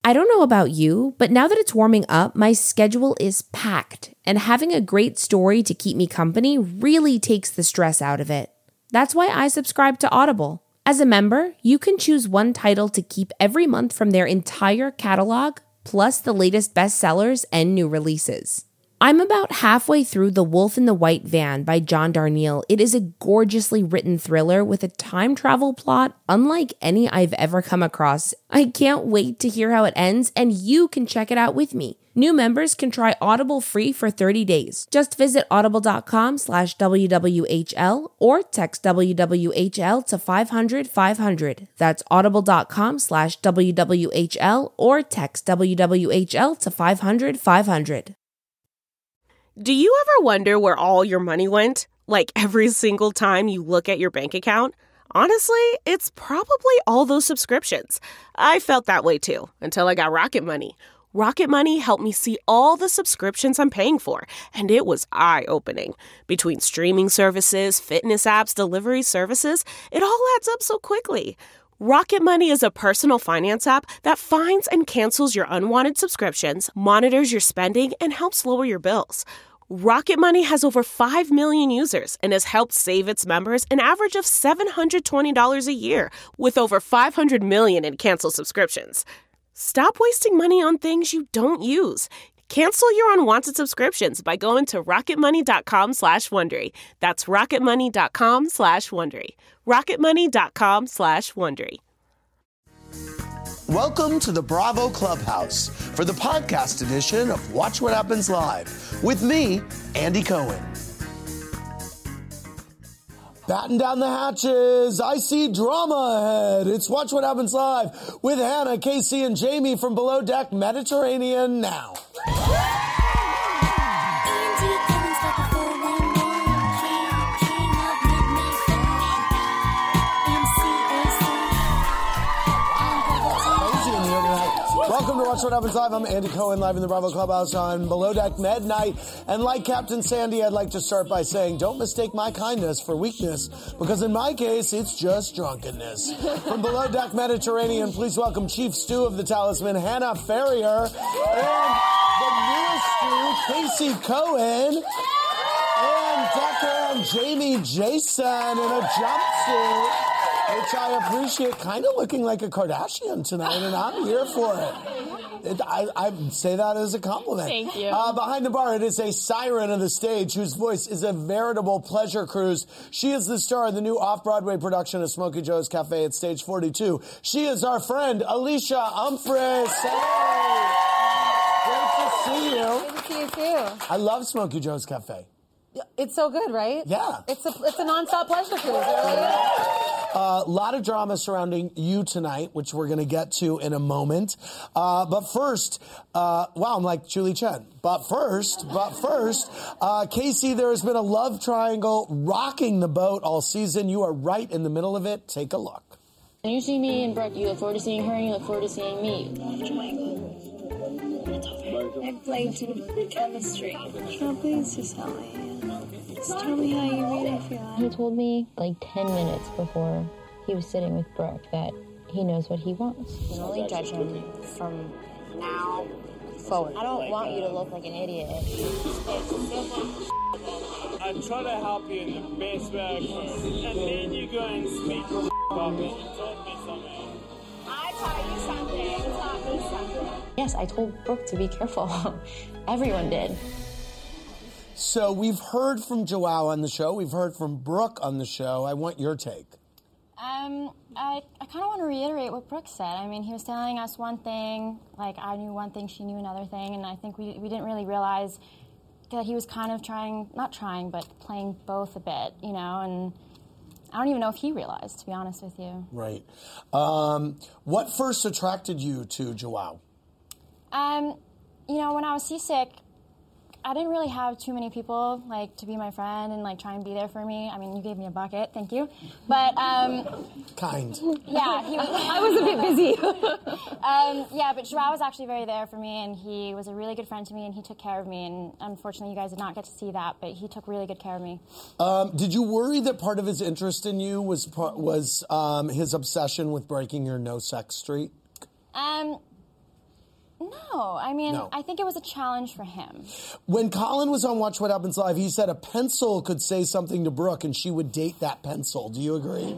I don't know about you, but now that it's warming up, my schedule is packed, and having a great story to keep me company really takes the stress out of it. That's why I subscribe to Audible. As a member, you can choose one title to keep every month from their entire catalog, plus the latest bestsellers and new releases. I'm about halfway through The Wolf in the White Van by John Darnielle. It is a gorgeously written thriller with a time travel plot unlike any I've ever come across. I can't wait to hear how it ends, and you can check it out with me. New members can try Audible free for 30 days. Just visit audible.com/WWHL or text WWHL to 500-500. That's audible.com/WWHL or text WWHL to 500-500. Do you ever wonder where all your money went? Like every single time you look at your bank account? Honestly, it's probably all those subscriptions. I felt that way too, until I got Rocket Money. Rocket Money helped me see all the subscriptions I'm paying for, and it was eye-opening. Between streaming services, fitness apps, delivery services, it all adds up so quickly. Rocket Money is a personal finance app that finds and cancels your unwanted subscriptions, monitors your spending, and helps lower your bills. Rocket Money has over 5 million users and has helped save its members an average of $720 a year, with over 500 million in canceled subscriptions. Stop wasting money on things you don't use. Cancel your unwanted subscriptions by going to rocketmoney.com/Wondery. That's rocketmoney.com/Wondery. rocketmoney.com/Wondery. Welcome to the Bravo Clubhouse for the podcast edition of Watch What Happens Live with me, Andy Cohen. Batten down the hatches. I see drama ahead. It's Watch What Happens Live with Hannah, Casey, and Jamie from Below Deck Mediterranean now. Welcome to Watch What Happens Live. I'm Andy Cohen, live in the Bravo Clubhouse on Below Deck Med Night. And like Captain Sandy, I'd like to start by saying, don't mistake my kindness for weakness, because in my case, it's just drunkenness. From Below Deck Mediterranean, please welcome Chief Stew of the Talisman, Hannah Ferrier, and the newest stew, Casey Cohen, and Declan Jamie Jason in a jumpsuit, which I appreciate, kind of looking like a Kardashian tonight, and I'm here for it. I say that as a compliment. Thank you. Behind the bar, it is a siren of the stage whose voice is a veritable pleasure cruise. She is the star of the new off-Broadway production of Smokey Joe's Cafe at Stage 42. She is our friend, Alicia Humphries. Hey! Great to see you. Good to see you, too. I love Smokey Joe's Cafe. It's so good, right? Yeah. It's a nonstop pleasure cruise. It really is. A lot of drama surrounding you tonight, which we're going to get to in a moment. But first, wow, I'm like Julie Chen. But first, Casey, there has been a love triangle rocking the boat all season. You are right in the middle of it. Take a look. When you see me and Brooke, you look forward to seeing her and you look forward to seeing me. I blame you for the chemistry. No, please just tell me. Just tell me how you really feel. He told me like 10 minutes before he was sitting with Brooke that he knows what he wants. You can only judge him from now forward. I don't want you to look like an idiot. I try to help you in the best way I could. And then you go and speak about me. You told me something. I taught you something. You taught me something. Yes, I told Brooke to be careful. Everyone did. So we've heard from Joao on the show. We've heard from Brooke on the show. I want your take. I kind of want to reiterate what Brooke said. I mean, he was telling us one thing, like I knew one thing, she knew another thing, and I think we didn't really realize that he was kind of but playing both a bit, you know, and I don't even know if he realized, to be honest with you. Right. What first attracted you to Joao? You know, when I was seasick, I didn't really have too many people, like, to be my friend and, like, try and be there for me. I mean, you gave me a bucket, thank you. But, Kind. yeah, I was a bit busy. Yeah, but Joao was actually very there for me, and he was a really good friend to me, and he took care of me, and unfortunately you guys did not get to see that, but he took really good care of me. Did you worry that part of his interest in you was his obsession with breaking your no-sex streak? No, I mean, I think it was a challenge for him. When Colin was on Watch What Happens Live, he said a pencil could say something to Brooke and she would date that pencil. Do you agree?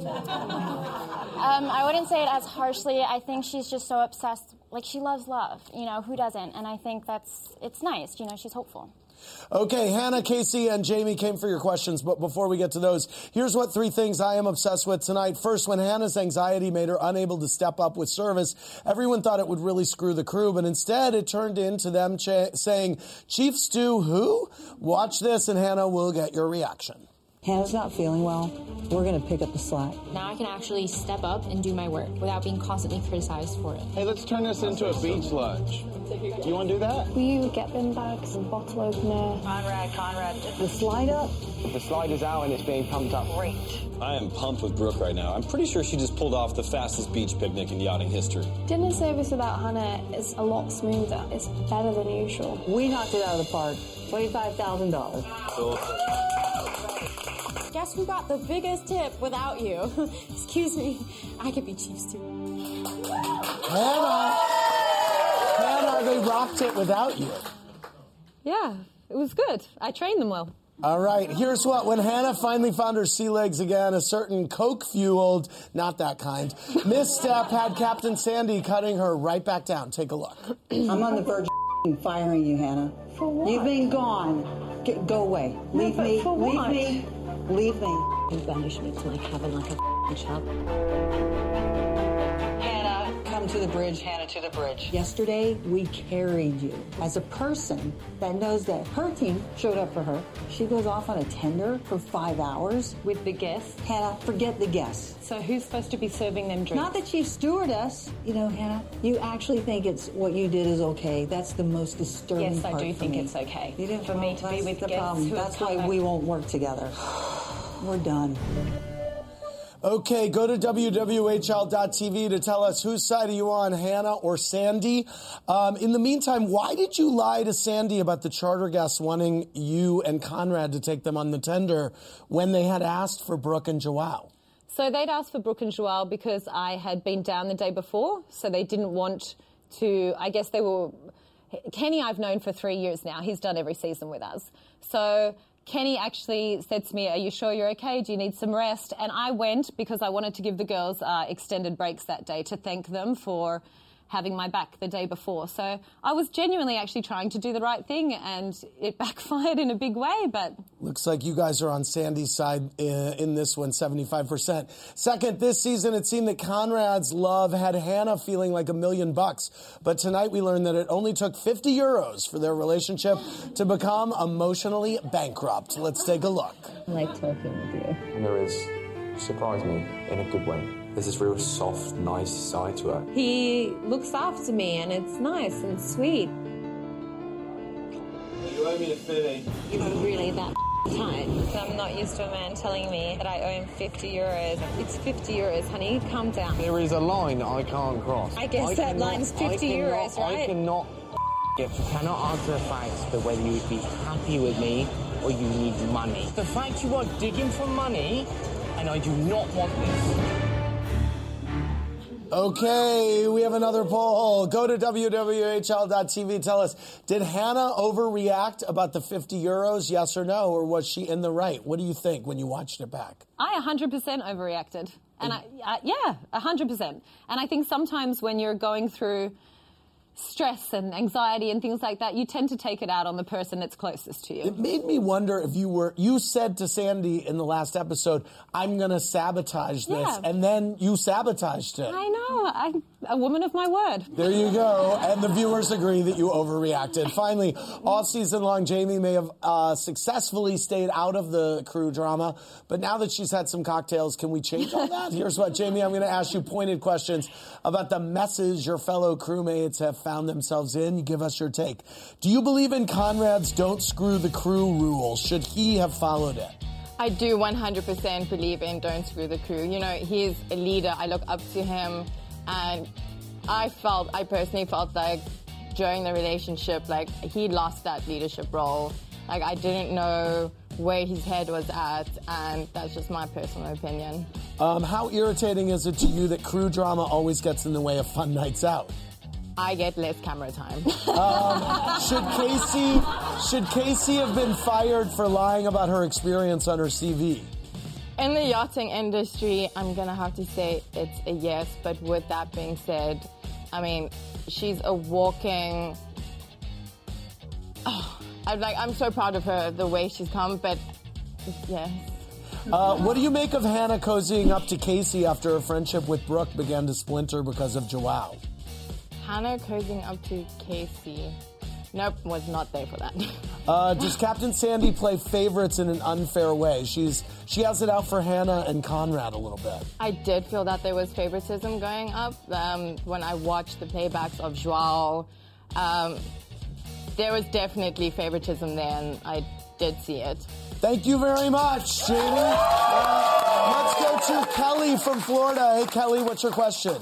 I wouldn't say it as harshly. I think she's just so obsessed. Like, she loves love. You know, who doesn't? And I think it's nice. You know, she's hopeful. Okay, Hannah, Casey, and Jamie came for your questions, but before we get to those, here's what 3 things I am obsessed with tonight. First, when Hannah's anxiety made her unable to step up with service, everyone thought it would really screw the crew, but instead it turned into them saying, Chief Stew who? Watch this and Hannah will get your reaction. Hannah's not feeling well. We're going to pick up the slack. Now I can actually step up and do my work without being constantly criticized for it. Hey, let's turn this into a beach lunch. You want to do that? Will you get bin bags and bottle opener? Conrad. The slide up? The slide is out and it's being pumped up. Great. I am pumped with Brooke right now. I'm pretty sure she just pulled off the fastest beach picnic in yachting history. Dinner service without Hannah is a lot smoother. It's better than usual. We knocked it out of the park. $25,000. Guess who got the biggest tip without you? Excuse me, I could be Chief Stew. Hannah, they rocked it without you. Yeah, it was good. I trained them well. All right, here's what. When Hannah finally found her sea legs again, a certain Coke-fueled, not that kind, misstep had Captain Sandy cutting her right back down. Take a look. I'm on the verge of firing you, Hannah. For what? You've been gone. Go away. Leave me. For what? Leave me. Leave me. You banish me to like heaven like a child. Hannah, come to the bridge. Hannah, to the bridge. Yesterday, we carried you. As a person that knows that her team showed up for her, she goes off on a tender for 5 hours. With the guests. Hannah, forget the guests. So who's supposed to be serving them drinks? Not the chief stewardess. You know, Hannah, you actually think it's what you did is okay. That's the most disturbing part. Yes, I do think me. it's okay. You didn't for me to be with the guests problem. who That's have why come we back. won't work together. We're done. Okay, go to WWHL.tv to tell us whose side are you on, Hannah or Sandy. In the meantime, why did you lie to Sandy about the charter guests wanting you and Conrad to take them on the tender when they had asked for Brooke and Joao? So they'd asked for Brooke and Joao because I had been down the day before, so they didn't want to, I guess they were, Kenny I've known for 3 years now. He's done every season with us. So Kenny actually said to me, are you sure you're okay? Do you need some rest? And I went because I wanted to give the girls extended breaks that day to thank them for having my back the day before. So I was genuinely actually trying to do the right thing, and it backfired in a big way, but... Looks like you guys are on Sandy's side in this one, 75%. Second, this season it seemed that Conrad's love had Hannah feeling like $1 million. But tonight we learned that it only took 50 euros for their relationship to become emotionally bankrupt. Let's take a look. I like talking with you. And there is, surprised me in a good way. There's this real soft, nice side to her. He looks after me and it's nice and sweet. You owe me a fitty. You're not really that tight. I'm not used to a man telling me that I owe him 50 euros. It's 50 euros, honey. Calm down. There is a line I can't cross. I guess that line's 50 euros, right? I cannot answer the fact that whether you would be happy with me or you need money. The fact you are digging for money, and I do not want this. Okay, we have another poll. Go to WWHL.tv. Tell us, did Hannah overreact about the 50 euros, yes or no, or was she in the right? What do you think when you watched it back? I 100% overreacted. And yeah, 100%. And I think sometimes when you're going through stress and anxiety and things like that, you tend to take it out on the person that's closest to you. It made me wonder if you said to Sandy in the last episode, I'm going to sabotage this, and then you sabotaged it. I know. I'm a woman of my word. There you go. And the viewers agree that you overreacted. Finally, all season long, Jamie may have successfully stayed out of the crew drama, but now that she's had some cocktails, can we change all that? Here's what, Jamie, I'm going to ask you pointed questions about the messes your fellow crewmates have found themselves in. You give us your take. Do you believe in Conrad's don't screw the crew rule? Should he have followed it? I do 100% believe in don't screw the crew. You know, he's a leader. I look up to him. And I personally felt like during the relationship, like he lost that leadership role. Like I didn't know where his head was at, and that's just my personal opinion. How irritating is it to you that crew drama always gets in the way of fun nights out? I get less camera time. Should Casey have been fired for lying about her experience on her CV? In the yachting industry, I'm going to have to say it's a yes. But with that being said, I mean, she's a walking... I'm so proud of her, the way she's come, but yes. What do you make of Hannah cozying up to Casey after her friendship with Brooke began to splinter because of Joao? Hannah cozying up to Casey... Nope, was not there for that. Does Captain Sandy play favorites in an unfair way? She has it out for Hannah and Conrad a little bit. I did feel that there was favoritism going up. When I watched the playbacks of Joao, there was definitely favoritism there, and I did see it. Thank you very much, Jamie. Let's go to Kelly from Florida. Hey, Kelly, what's your question?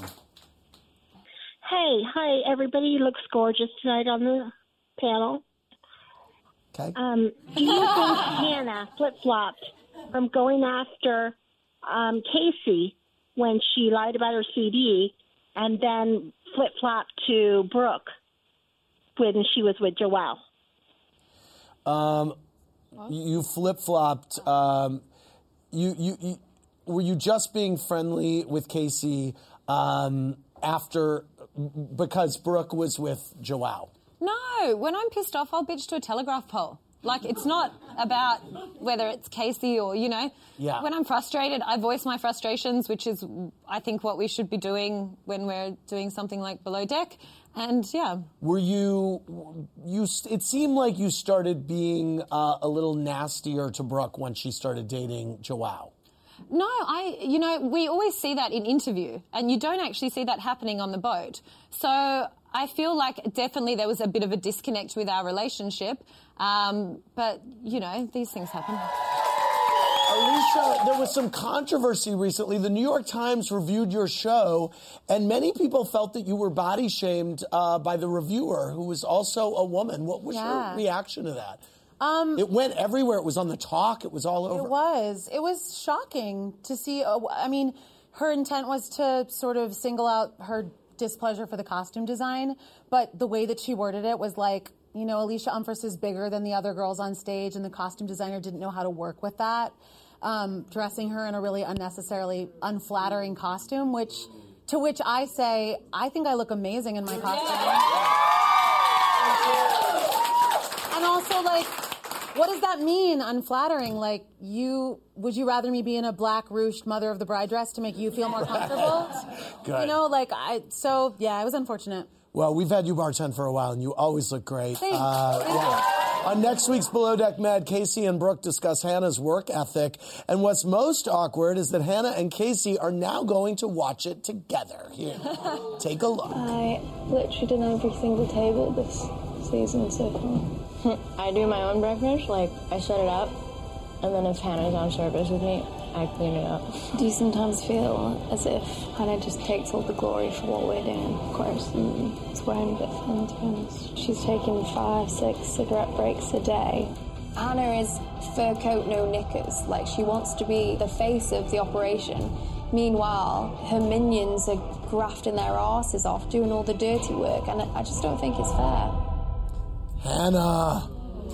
Hey, hi, everybody looks gorgeous tonight on the panel. Okay. Do you think Hannah flip-flopped from going after Casey when she lied about her CD and then flip-flopped to Brooke when she was with Joao? You flip-flopped. You were you just being friendly with Casey after because Brooke was with Joao? No, when I'm pissed off, I'll bitch to a telegraph pole. Like, it's not about whether it's Casey or, Yeah. When I'm frustrated, I voice my frustrations, which is, I think, what we should be doing when we're doing something like Below Deck. And, yeah. Were you it seemed like you started being a little nastier to Brooke when she started dating Joao. No, we always see that in interview, and you don't actually see that happening on the boat. So I feel like definitely there was a bit of a disconnect with our relationship, but, these things happen. Alicia, there was some controversy recently. The New York Times reviewed your show, and many people felt that you were body shamed by the reviewer, who was also a woman. What was your reaction to that? It went everywhere. It was on the talk. It was all over. It was shocking to see. Her intent was to sort of single out her displeasure for the costume design, but the way that she worded it was like, Alicia Umfris is bigger than the other girls on stage, and the costume designer didn't know how to work with that, dressing her in a really unnecessarily unflattering costume, to which I say, I think I look amazing in my costume. And also, what does that mean, unflattering? Would you rather me be in a black ruched Mother of the Bride dress to make you feel more comfortable? Good. It was unfortunate. Well, we've had you bartend for a while, and you always look great. Thanks. On next week's Below Deck Med, Casey and Brooke discuss Hannah's work ethic, and what's most awkward is that Hannah and Casey are now going to watch it together. Here, take a look. I literally did every single table this season so far. I do my own breakfast, I set it up, and then if Hannah's on service with me, I clean it up. Do you sometimes feel as if Hannah just takes all the glory for what we're doing? Of course, it's wearing a bit fun, to be honest. She's taking 5-6 cigarette breaks a day. Hannah is fur coat, no knickers. She wants to be the face of the operation. Meanwhile, her minions are grafting their asses off, doing all the dirty work, and I just don't think it's fair. Hannah.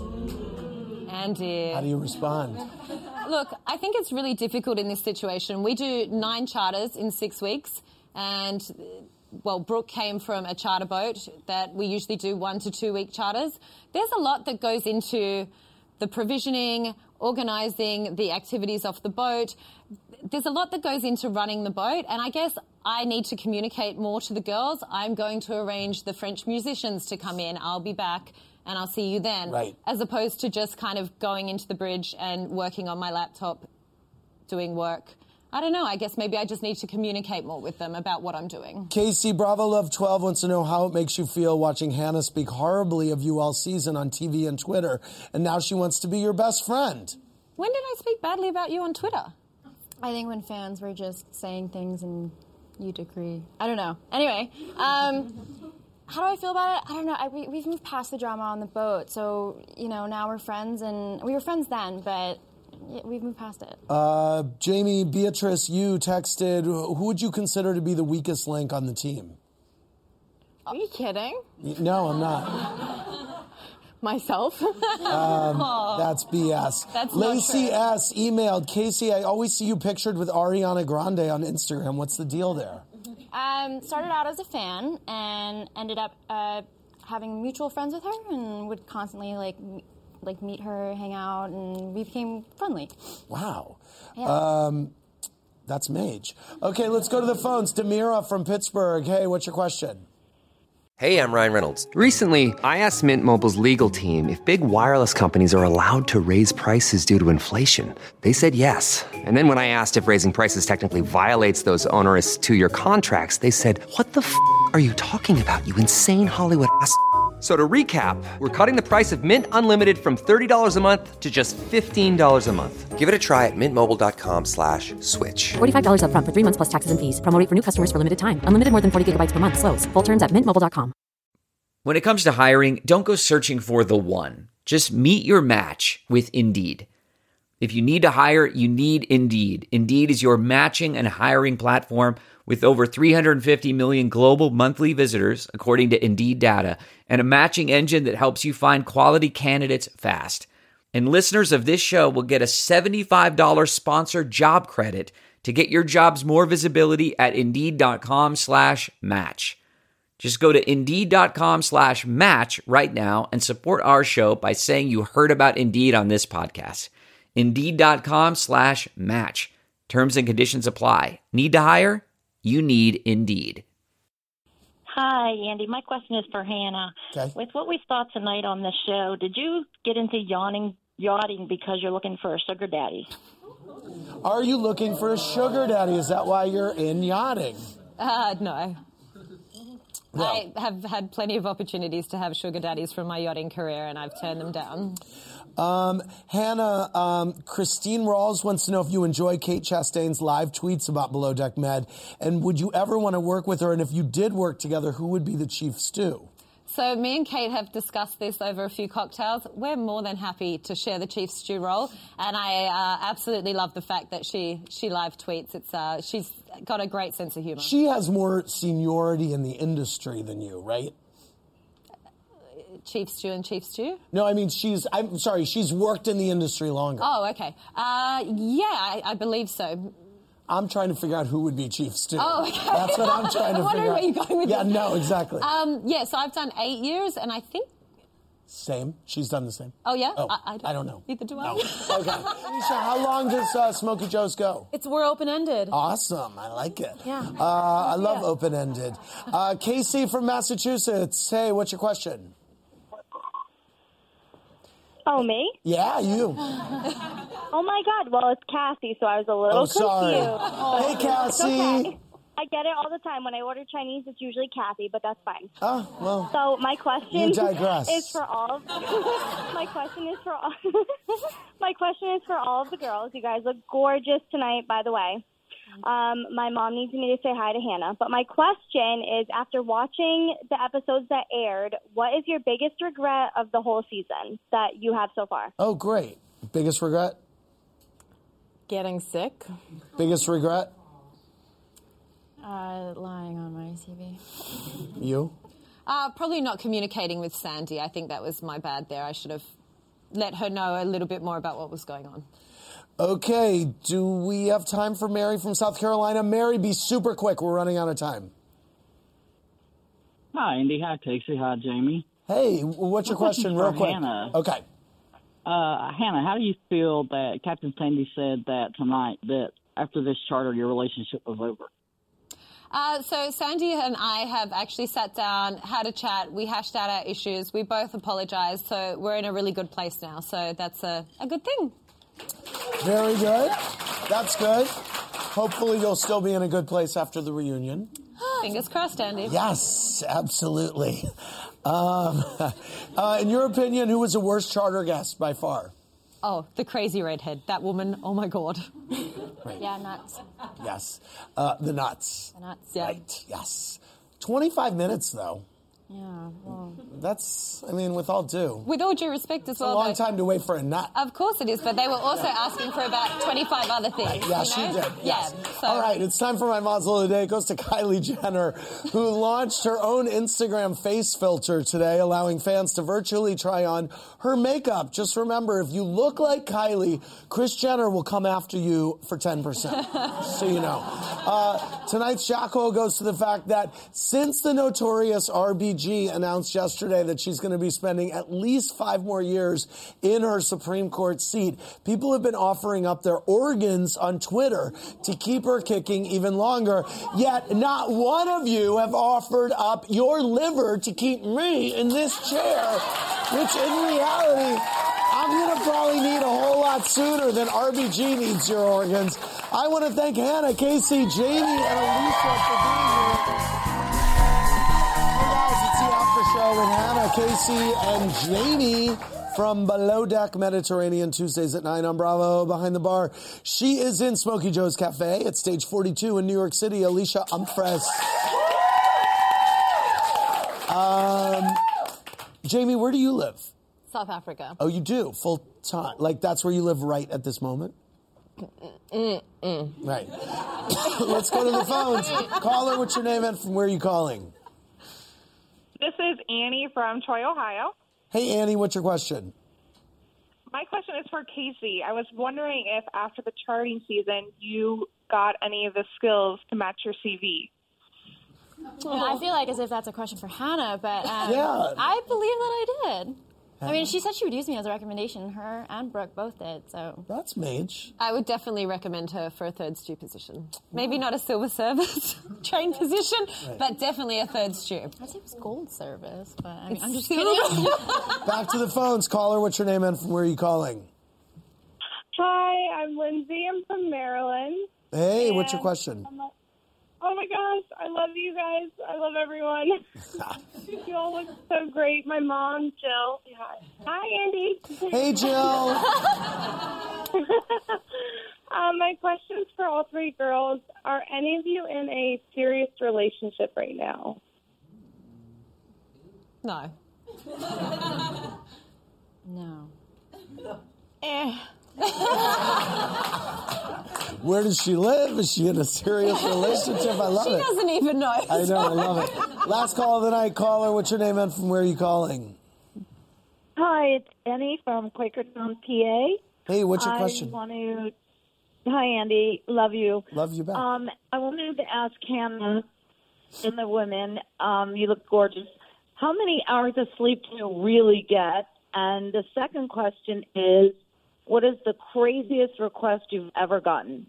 Andy. How do you respond? Look, I think it's really difficult in this situation. We do 9 charters in 6 weeks, and, Brooke came from a charter boat that we usually do 1 to 2 week charters. There's a lot that goes into the provisioning, organising the activities off the boat. There's a lot that goes into running the boat, and I guess I need to communicate more to the girls. I'm going to arrange the French musicians to come in. I'll be back, and I'll see you then. Right. As opposed to just kind of going into the bridge and working on my laptop, doing work. I don't know. I guess maybe I just need to communicate more with them about what I'm doing. Casey, Bravo Love 12 wants to know how it makes you feel watching Hannah speak horribly of you all season on TV and Twitter, and now she wants to be your best friend. When did I speak badly about you on Twitter? I think when fans were just saying things and you'd agree. I don't know. Anyway, how do I feel about it? I don't know. We've moved past the drama on the boat, so, now we're friends, and we were friends then, but we've moved past it. Jamie, Beatrice, you texted, who would you consider to be the weakest link on the team? Are you kidding? No, I'm not. Myself? That's BS. That's not Lacey true. S. emailed, Casey, I always see you pictured with Ariana Grande on Instagram. What's the deal there? Started out as a fan and ended up having mutual friends with her and would constantly meet her, hang out, and we became friendly. Wow. Yeah. That's Mage. Okay, let's go to the phones. Demira from Pittsburgh. Hey, what's your question? Hey, I'm Ryan Reynolds. Recently, I asked Mint Mobile's legal team if big wireless companies are allowed to raise prices due to inflation. They said yes. And then when I asked if raising prices technically violates those onerous two-year contracts, they said, what the f*** are you talking about, you insane Hollywood ass f- So to recap, we're cutting the price of Mint Unlimited from $30 a month to just $15 a month. Give it a try at mintmobile.com/switch. $45 up front for 3 months plus taxes and fees. Promo rate for new customers for limited time. Unlimited more than 40 gigabytes per month. Slows full terms at mintmobile.com. When it comes to hiring, don't go searching for the one. Just meet your match with Indeed. If you need to hire, you need Indeed. Indeed is your matching and hiring platform with over 350 million global monthly visitors, according to Indeed data, and a matching engine that helps you find quality candidates fast. And listeners of this show will get a $75 sponsored job credit to get your jobs more visibility at Indeed.com/match. Just go to Indeed.com/match right now and support our show by saying you heard about Indeed on this podcast. Indeed.com/match. Terms and conditions apply. Need to hire? You need Indeed. Hi, Andy. My question is for Hannah. Okay. With what we saw tonight on the show, did you get into yachting because you're looking for a sugar daddy? Are you looking for a sugar daddy? Is that why you're in yachting? No. I have had plenty of opportunities to have sugar daddies from my yachting career, and I've turned them down. Hannah, Christine Rawls wants to know if you enjoy Kate Chastain's live tweets about Below Deck Med, and would you ever want to work with her? And if you did work together, who would be the chief stew? So me and Kate have discussed this over a few cocktails. We're more than happy to share the chief stew role, and I absolutely love the fact that she live tweets. She's got a great sense of humor. She has more seniority in the industry than you, right? Chief stew and chief stew? No, I mean, she's worked in the industry longer. Oh, okay. I believe so. I'm trying to figure out who would be chief stew. Oh, okay. That's what I'm trying to figure out. I'm wondering where you're going with this. this. No, exactly. So I've done 8 years, and I think... Same. She's done the same. Oh, yeah? Oh, I don't know. Neither do I. No. Okay. Alicia, how long does Smokey Joe's go? We're open-ended. Awesome. I like it. Yeah. I love open-ended. Casey from Massachusetts. Hey, what's your question? Oh, me? Yeah, you. Oh, my God. Well, it's Cassie, so I was a little sorry. confused. Hey, Cassie. It's okay. I get it all the time. When I order Chinese, it's usually Kathy, but that's fine. Oh, well. So my question You digress. is for all. My question is for all. My question is for all of the girls. You guys look gorgeous tonight, by the way. My mom needs me to say hi to Hannah. But my question is, after watching the episodes that aired, what is your biggest regret of the whole season that you have so far? Oh, great. Biggest regret? Getting sick. Biggest regret? Lying on my CV. You? Probably not communicating with Sandy. I think that was my bad there. I should have let her know a little bit more about what was going on. Okay, do we have time for Mary from South Carolina? Mary, be super quick. We're running out of time. Hi, Andy. Hi, Casey. Hi, Jamie. Hey, what's your question real quick? Hannah. Okay. Hannah, how do you feel that Captain Sandy said that tonight, that after this charter, your relationship was over? So Sandy and I have actually sat down, had a chat. We hashed out our issues. We both apologized. So we're in a really good place now. So that's a good thing. Very good. That's good. Hopefully you'll still be in a good place after the reunion. Fingers crossed, Andy. Yes, absolutely. In your opinion, who was the worst charter guest by far? Oh, the crazy redhead. That woman. Oh, my God. Right. Yeah, nuts. Yes. The nuts. The nuts. Yeah. Right, yes. 25 minutes, though. Yeah, well. That's, I mean, with all due. With all due respect as well. It's a long though, time to wait for a nut. Of course it is, but they were also asking for about 25 other things. Yeah, you she know? did. Yes. Yeah. So. All right, it's time for my Mazel of the Day. It goes to Kylie Jenner, who launched her own Instagram face filter today, allowing fans to virtually try on her makeup. Just remember, if you look like Kylie, Kris Jenner will come after you for 10%. So you know. Tonight's Jacko goes to the fact that since the notorious RBG announced yesterday that she's going to be spending at least 5 more years in her Supreme Court seat, people have been offering up their organs on Twitter to keep her kicking even longer. Yet not one of you have offered up your liver to keep me in this chair, which in reality, I'm going to probably need a whole lot sooner than RBG needs your organs. I want to thank Hannah, Casey, Jamie, and Alicia for being here. Hey guys, it's the After Show with Hannah, Casey, and Jamie from Below Deck Mediterranean, Tuesdays at 9 on Bravo, Behind the Bar. She is in Smokey Joe's Cafe at Stage 42 in New York City. Alicia Umfres. Jamie, where do you live? South Africa. Oh, you do? Full time? Like, that's where you live right at this moment? Right. Let's go to the phones. Caller, what's your name and from where are you calling? This is Annie from Troy, Ohio. Hey, Annie, what's your question? My question is for Casey. I was wondering if after the charting season you got any of the skills to match your CV. I feel like as if that's a question for Hannah, but Yeah. I believe that I did. I mean, she said she would use me as a recommendation. Her and Brooke both did, so. That's mage. I would definitely recommend her for a third stew position. Maybe not a silver service train position, but definitely a third stew. I'd say it was gold service, but I mean, I'm just silver. kidding. Back to the phones. Caller, what's your name and from where are you calling? Hi, I'm Lindsay. I'm from Maryland. Hey, what's your question? Oh my gosh, I love you guys. I love everyone. You all look so great. My mom, Jill. Hi, Andy. Hey, Jill. My question's for all 3 girls. Are any of you in a serious relationship right now? No. No. Where does she live? Is she in a serious relationship? I love it. She doesn't even know. I know, I love it. Last call of the night. Caller, what's your name and from where are you calling? Hi, it's Annie from Quakertown, PA. Hey, what's your question? Hi, Andy. Love you. Love you back. I wanted to ask Hannah and the women, you look gorgeous. How many hours of sleep do you really get? And the second question is, what is the craziest request you've ever gotten?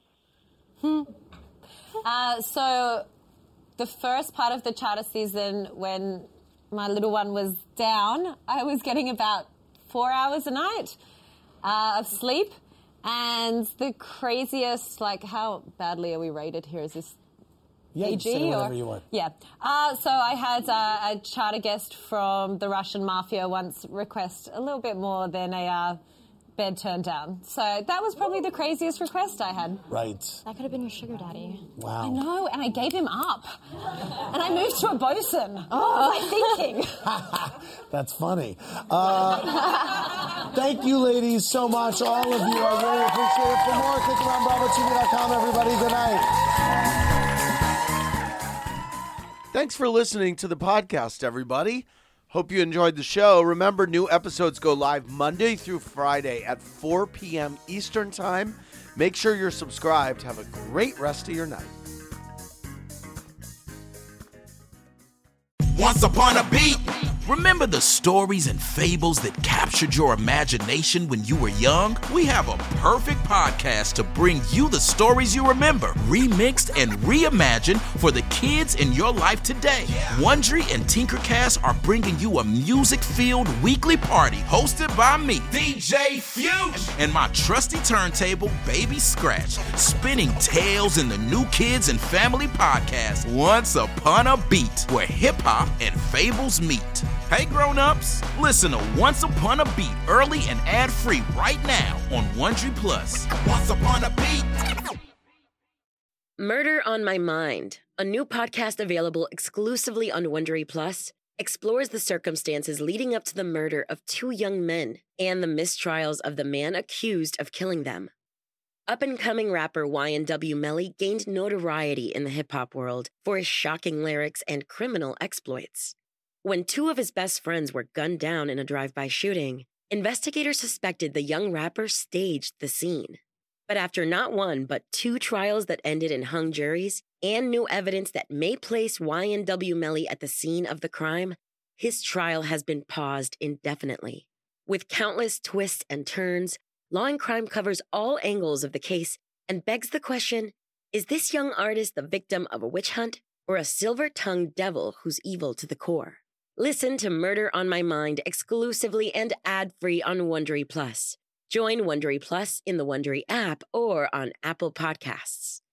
So the first part of the charter season, when my little one was down, I was getting about 4 hours a night of sleep. And the craziest, like, how badly are we rated here? Is this Yeah, PG? you say whatever or? you want. Yeah. So I had a charter guest from the Russian mafia once request a little bit more than a bed turned down. So that was probably the craziest request I had. Right. That could have been your sugar daddy. Wow. I know, and I gave him up. And I moved to a bosun. What was I thinking? That's funny. Thank you, ladies, so much. All of you. I really appreciate it. For more, click around BravoTV.com, everybody. Good night. Thanks for listening to the podcast, everybody. Hope you enjoyed the show. Remember, new episodes go live Monday through Friday at 4 p.m. Eastern Time. Make sure you're subscribed. Have a great rest of your night. Once upon a beat. Remember the stories and fables that captured your imagination when you were young? We have a perfect podcast to bring you the stories you remember, remixed and reimagined for the kids in your life today. Wondery and Tinkercast are bringing you a music-filled weekly party hosted by me, DJ Fuge, and my trusty turntable, Baby Scratch, spinning tales in the new kids and family podcast, Once Upon a Beat, where hip-hop and fables meet. Hey grown-ups, listen to Once Upon a Beat early and ad-free right now on Wondery Plus. Once Upon a Beat. Murder on My Mind, a new podcast available exclusively on Wondery Plus, explores the circumstances leading up to the murder of 2 young men and the mistrials of the man accused of killing them. Up-and-coming rapper YNW Melly gained notoriety in the hip-hop world for his shocking lyrics and criminal exploits. When 2 of his best friends were gunned down in a drive-by shooting, investigators suspected the young rapper staged the scene. But after not 1 but 2 trials that ended in hung juries and new evidence that may place YNW Melly at the scene of the crime, his trial has been paused indefinitely. With countless twists and turns, Law & Crime covers all angles of the case and begs the question, is this young artist the victim of a witch hunt or a silver-tongued devil who's evil to the core? Listen to Murder on My Mind exclusively and ad-free on Wondery Plus. Join Wondery Plus in the Wondery app or on Apple Podcasts.